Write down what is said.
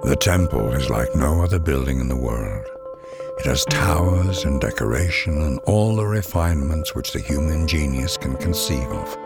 The temple is like no other building in the world. It has towers and decoration and all the refinements which the human genius can conceive of.